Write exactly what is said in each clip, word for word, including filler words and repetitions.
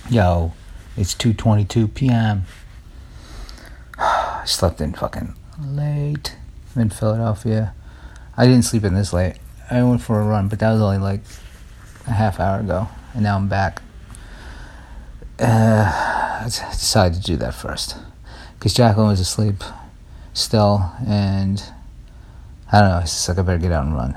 Yo, it's two twenty-two p.m. I slept in fucking late. I'm in Philadelphia. I didn't sleep in this late. I went for a run, but that was only like a half hour ago, and now I'm back. Uh, I decided to do that first because Jacqueline was asleep still, and I don't know. It's just like I better get out and run.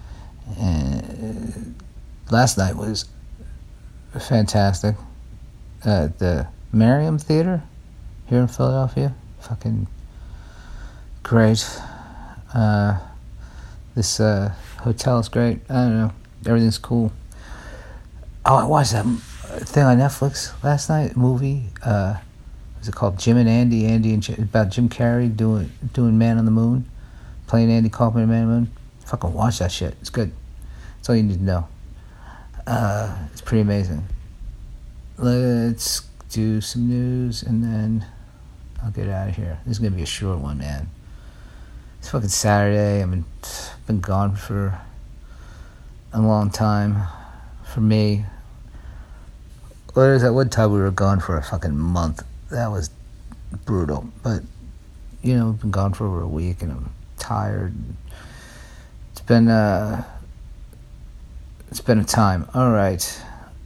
And last night was fantastic. Uh, the Merriam Theater here in Philadelphia, fucking great. Uh, this uh, hotel is great. I don't know, everything's cool. Oh, I watched that thing on Netflix last night. Movie. Uh, was it called Jim and Andy? Andy and Jim, about Jim Carrey doing doing Man on the Moon, playing Andy Kaufman in Man on the Moon. Fucking watch that shit. It's good. That's all you need to know. Uh, it's pretty amazing. Let's do some news and then I'll get out of here. This is gonna be a short one, man. It's fucking Saturday. I've been, been gone for a long time. For me, what is that? One time we were gone for a fucking month. That was brutal. But you know, we've been gone for over a week, and I'm tired. It's been uh, it's been a time. All right.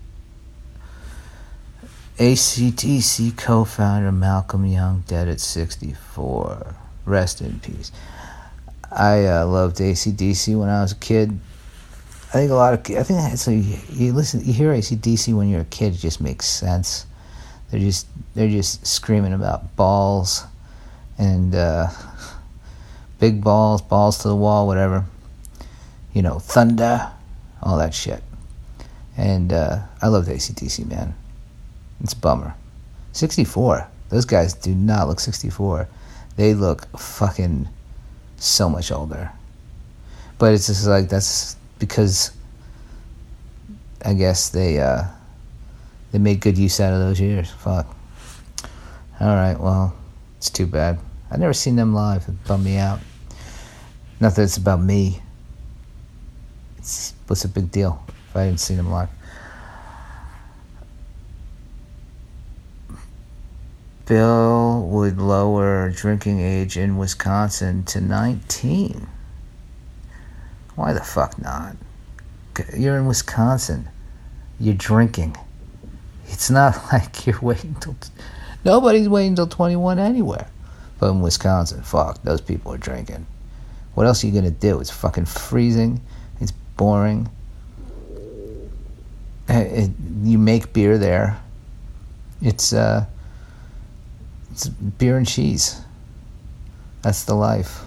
A C D C co-founder Malcolm Young dead at sixty-four. Rest in peace. I uh, loved A C D C when I was a kid. I think a lot of I think it's like you listen, you hear A C D C when you're a kid, it just makes sense. They're just they're just screaming about balls and uh, big balls, balls to the wall, whatever. You know, thunder, all that shit. And uh, I loved A C D C, man. It's a bummer. sixty-four. Those guys do not look sixty-four. They look fucking so much older. But it's just like, that's because I guess they uh, they made good use out of those years. Fuck. Alright, well, it's too bad. I've never seen them live. It bummed me out. Not that it's about me. It's, what's a big deal if I hadn't seen them live? Bill would lower drinking age in Wisconsin to nineteen. Why the fuck not? You're in Wisconsin. You're drinking. It's not like you're waiting till... T- Nobody's waiting till twenty-one anywhere. But in Wisconsin, fuck, those people are drinking. What else are you going to do? It's fucking freezing. It's boring. It, it, you make beer there. It's, uh... It's beer and cheese. That's the life.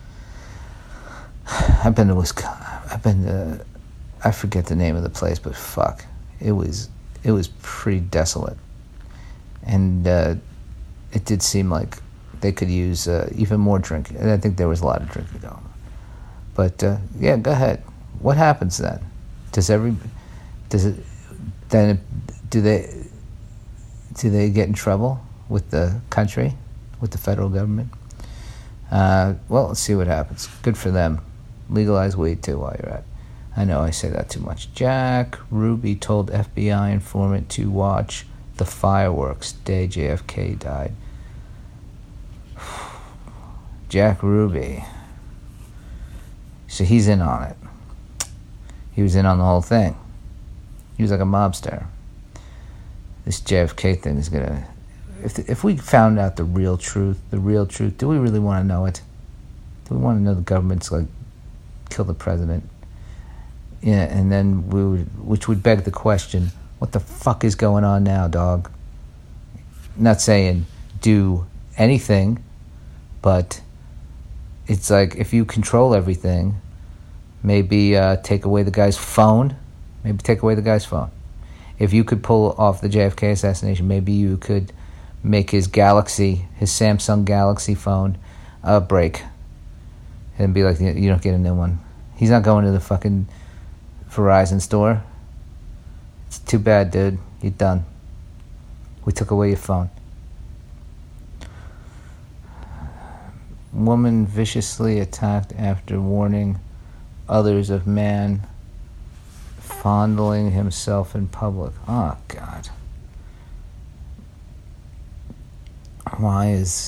I've been to Wisconsin. I've been to... I forget the name of the place, but fuck. It was it was pretty desolate. And uh, it did seem like they could use uh, even more drinking. And I think there was a lot of drinking going on. But, uh, yeah, go ahead. What happens then? Does every... Does it... Then... It, do they... Do they get in trouble with the country, with the federal government? Uh, well, let's see what happens. Good for them. Legalize weed too while you're at it. I know I say that too much. Jack Ruby told F B I informant to watch the fireworks day J F K died. Jack Ruby. So he's in on it. He was in on the whole thing. He was like a mobster. This J F K thing is gonna... If if we found out the real truth, the real truth, do we really want to know it? Do we want to know the government's like kill the president? Yeah, and then we would, which would beg the question: what the fuck is going on now, dog? Not saying do anything, but it's like if you control everything, maybe uh, take away the guy's phone. Maybe take away the guy's phone. If you could pull off the J F K assassination, maybe you could make his Galaxy, his Samsung Galaxy phone, uh, break. And be like, you don't get a new one. He's not going to the fucking Verizon store. It's too bad, dude. You're done. We took away your phone. Woman viciously attacked after warning others of man fondling himself in public. Oh, God. why is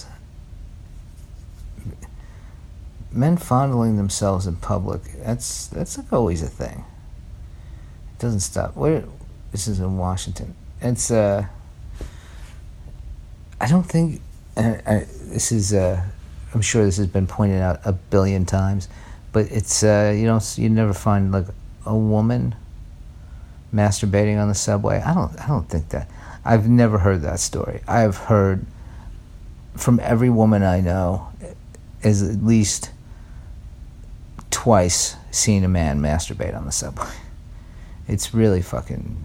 men fondling themselves in public? That's that's like always a thing. It doesn't stop. Where this is in Washington. It's uh. I don't think uh, I, this is. Uh, I'm sure this has been pointed out a billion times, but it's uh, you know you never find like a woman masturbating on the subway. I don't. I don't think that. I've never heard that story. I've heard from every woman I know is at least twice seen a man masturbate on the subway. It's really fucking.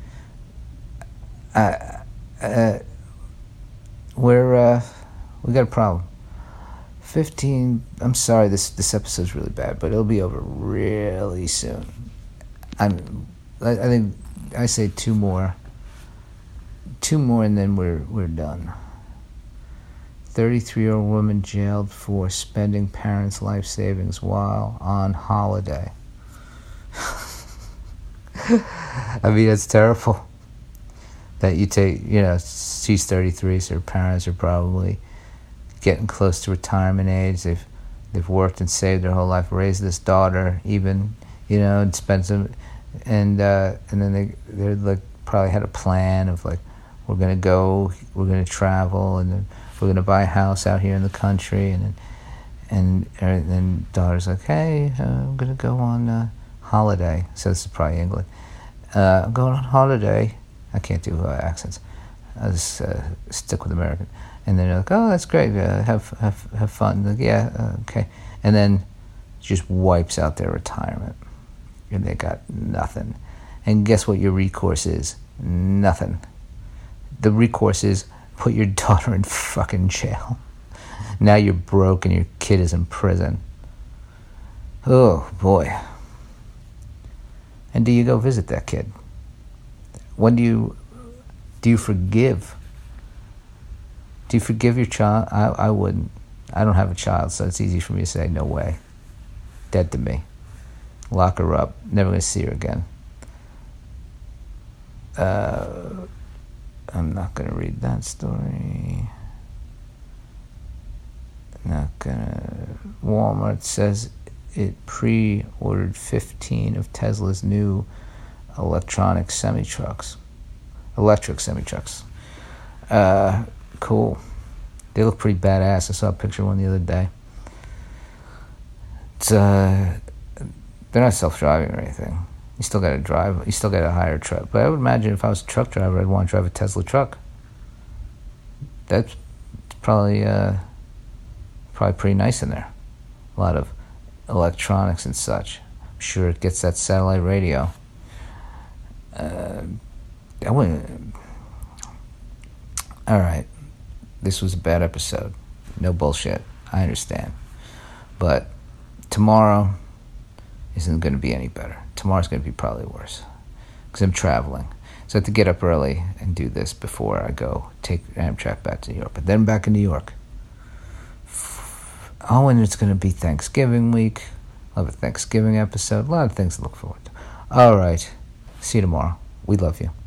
Uh, uh, we're uh, we got a problem. Fifteen. I'm sorry. This this episode's really bad, but it'll be over really soon. I'm. I, I think I say two more. Two more, and then we're we're done. thirty-three-year-old woman jailed for spending parents' life savings while on holiday. I mean, it's terrible that you take, you know, she's thirty-three, so her parents are probably getting close to retirement age. They've they've worked and saved their whole life, raised this daughter, even, you know, and spent some, and uh, and then they they're like probably had a plan of like, we're gonna go, we're gonna travel, and then we're gonna buy a house out here in the country, and then and and then daughter's like, hey, uh, I'm gonna go on uh, holiday. So this is probably England. Uh, I'm going on holiday. I can't do uh, accents. I'll just uh, stick with American. And then they're like, oh, that's great. Uh, have have have fun. Like, yeah, uh, okay. And then just wipes out their retirement, and they got nothing. And guess what your recourse is? Nothing. The recourse is put your daughter in fucking jail. Now you're broke and your kid is in prison. Oh boy. And do you go visit that kid? When do you do you forgive? Do you forgive your child? I, I wouldn't. I don't have a child, so it's easy for me to say, no way. Dead to me. Lock her up. Never going to see her again. Uh, I'm not going to read that story. Not going to... Walmart says it pre-ordered fifteen of Tesla's new electronic semi-trucks. Electric semi-trucks. Uh, cool. They look pretty badass. I saw a picture of one the other day. It's, uh, they're not self-driving or anything. You still got to drive. You still got to hire a truck. But I would imagine if I was a truck driver, I'd want to drive a Tesla truck. That's probably, uh, probably pretty nice in there. A lot of electronics and such. I'm sure it gets that satellite radio. Uh, I wouldn't. All right, this was a bad episode. No bullshit. I understand, but tomorrow isn't going to be any better. Tomorrow's going to be probably worse because I'm traveling, so I have to get up early and do this before I go take Amtrak back to New York. But then back in New York. Oh, and it's going to be Thanksgiving week. I'll have a Thanksgiving episode. A lot of things to look forward to. All right. See you tomorrow. We love you.